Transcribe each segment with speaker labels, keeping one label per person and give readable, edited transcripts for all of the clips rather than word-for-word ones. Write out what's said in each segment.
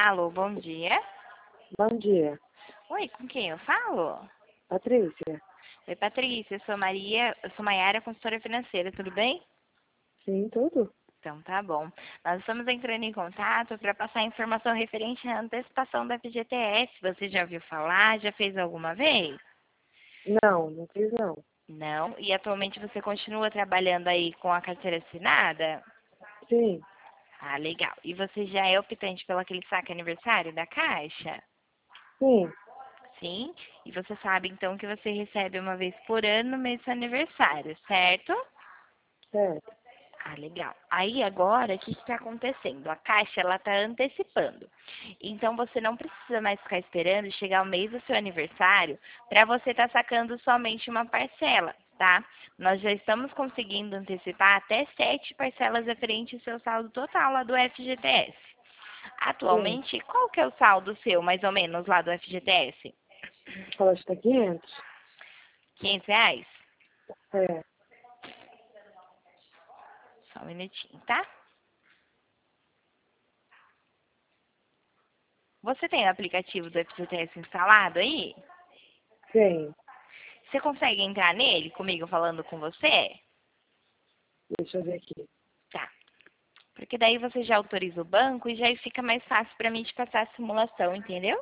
Speaker 1: Alô, bom dia.
Speaker 2: Bom dia,
Speaker 1: Oi, com quem eu falo?
Speaker 2: Patrícia.
Speaker 1: Oi, Patrícia, eu sou Maiara, consultora financeira, tudo bem?
Speaker 2: Sim, tudo?
Speaker 1: Então tá bom. Nós estamos entrando em contato para passar informação referente à antecipação da FGTS. Você já ouviu falar? Já fez alguma vez?
Speaker 2: Não, não fiz não.
Speaker 1: Não. E atualmente você continua trabalhando aí com a carteira assinada?
Speaker 2: Sim,
Speaker 1: Ah, legal. E você já é optante pelo aquele saque aniversário da Caixa?
Speaker 2: sim,
Speaker 1: Sim. E você sabe então que você recebe uma vez por ano no mês do seu aniversário, certo?
Speaker 2: certo.
Speaker 1: Ah, legal. Aí agora, o que está acontecendo? A Caixa, ela está antecipando. Então, você não precisa mais ficar esperando chegar o mês do seu aniversário para você estar sacando somente uma parcela, tá? Nós já estamos conseguindo antecipar até 7 parcelas referentes ao seu saldo total lá do FGTS.
Speaker 2: Sim.
Speaker 1: Atualmente, qual que é o saldo seu, mais ou menos, lá do FGTS?
Speaker 2: Fala, está 500?
Speaker 1: R$ 500?
Speaker 2: É,
Speaker 1: Só um minutinho, tá? Você tem o aplicativo do FGTS instalado aí?
Speaker 2: sim.
Speaker 1: Você consegue entrar nele comigo falando com você?
Speaker 2: Deixa eu ver aqui.
Speaker 1: Tá. Porque daí você já autoriza o banco e já fica mais fácil para mim te passar a simulação, entendeu?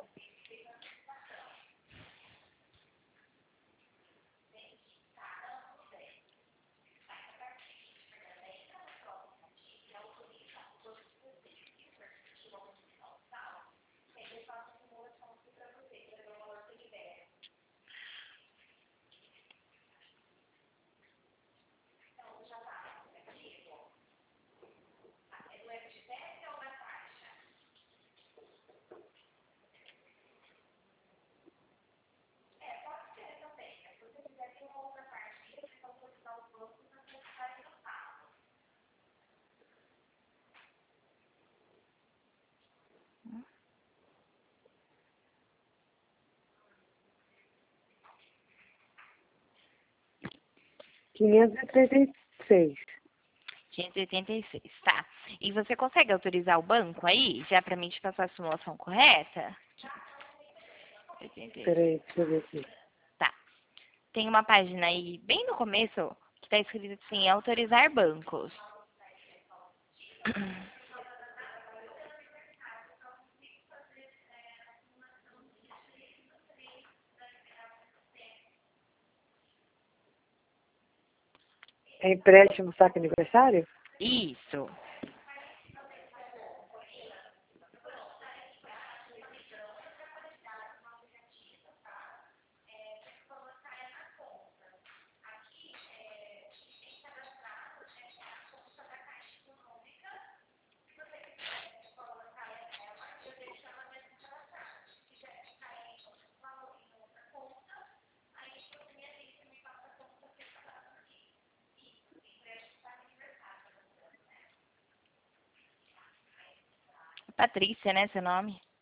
Speaker 2: 536.
Speaker 1: 586, tá. E você consegue autorizar o banco aí, já para mim te passar a simulação correta? 86.
Speaker 2: Peraí, deixa eu ver aqui.
Speaker 1: Tá. Tem uma página aí, bem no começo, que está escrito assim, autorizar bancos.
Speaker 2: É empréstimo saque aniversário?
Speaker 1: Isso. Patrícia, né, seu nome?